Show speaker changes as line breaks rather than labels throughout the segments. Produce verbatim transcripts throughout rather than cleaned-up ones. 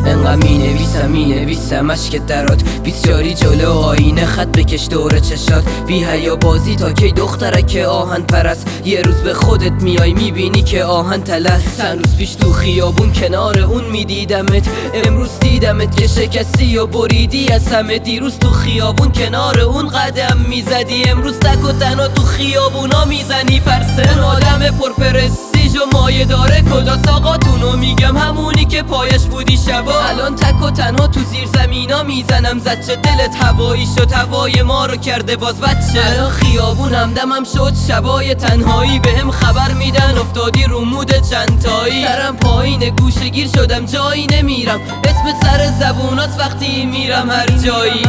انقدر می نویسم می نویسم عشق درات بیسیاری جلو آینه خط بکش دور چشات بی حیا بازی تا کی دخترک آهن پرست یه روز به خودت میای میبینی که آهن تلست چند روز پیش تو خیابون کنار اون میدیدمت امروز دیدمت که شکستی و بریدی از همه دیروز تو خیابون کنار اون قدم میزدی امروز تک و تنها تو خیابونا میزنی پرسن آدم پرپرستیج و مایه داره کلاس آقاتونو میگم همونی که پایش بودی شبا الان تک و تنها تو زیر زمینا میزنم زد چه دلت هوایی شد هوای ما رو کرده باز بچه الان خیابونم دمم شد شبای تنهایی بهم خبر میدن افتادی رو مود چندتایی سرم پایین گوشه گیر شدم جایی نمیرم اسم سر زبونات وقتی میرم هر جایی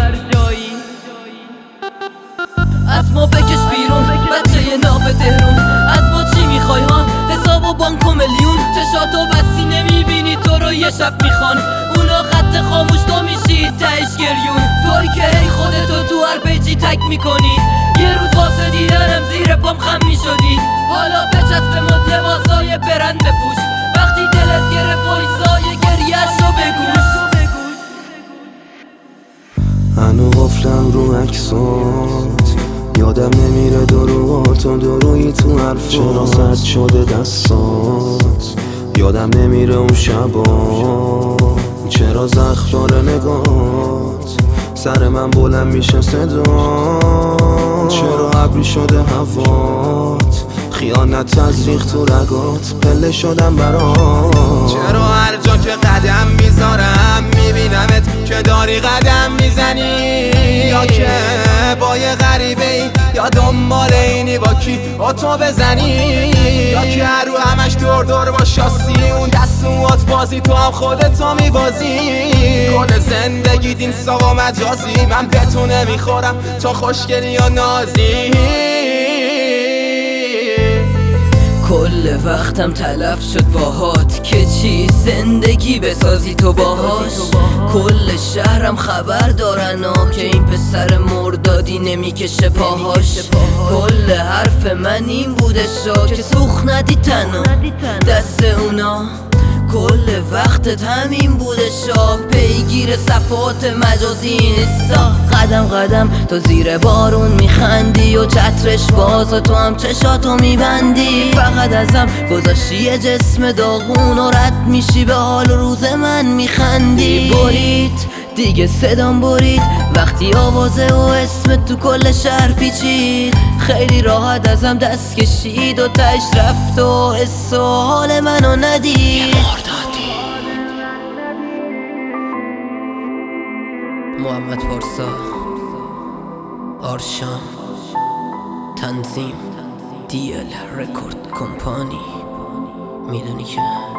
از ما بکش بیرون بچه ناف تهرون از ما چی میخوای ها حساب و بانک و میلیون چشاتو بسی نمیبینی تو رو یه شب میخوان اونا خط خاموش تو میشی تهش گریون توی که هی خودتو تو هر پیجی تک میکنی یه روز واسه دیدنم زیر پام خم میشدی حالا بچسب مد لباسای برند بپوش وقتی دلت گرفت وایسای گریه‌ش رو بگوش
هنو غفلم رو عکسات یادم نمیره دروات و درویی تو حرفات چرا سرد شده دستات یادم نمیره اون شبا چرا زخم داره نگات سر من بلند میشه صدا چرا ابری شده هوات خیانت تزریق تو رگات پله شدم برات
چرا هر جا که قدم میذارم میبینمت که داری قدم میزنی یا که با یه غریبه ای یا دنبال اینی با کی اتو بزنی یا که هر رو همش دور دور با شاسی اون دستوات بازی تو هم خودتو میبازی کل زندگی دین ساقا مجازی من به تو نمیخورم تو خوشگلی یا نازی
کل وقتم تلف شد باهات که چی زندگی بسازی تو باهاش کل شهرم خبر دارن ها که این پسر مردادی نمیکشه پاهاش کل حرف من این بوده شا که سوخ ندی تنها دست اونا کل وقتت همین بوده شا پیگیر صفات مجازی نیستا قدم قدم تو زیر بارون میخندی و چترش باز و تو هم چشاتو میبندی فقط ازم گذاشتی یه جسم داغون و رد میشی به حال روز من میخندی برید دیگه صدام برید وقتی آوازه و اسم تو کل شهر پیچید خیلی راحت ازم دست کشید و تش رفت و حس و حال منو ندید محمد پارسا آرشان تنظیم دی ال رکورد کمپانی میدونی که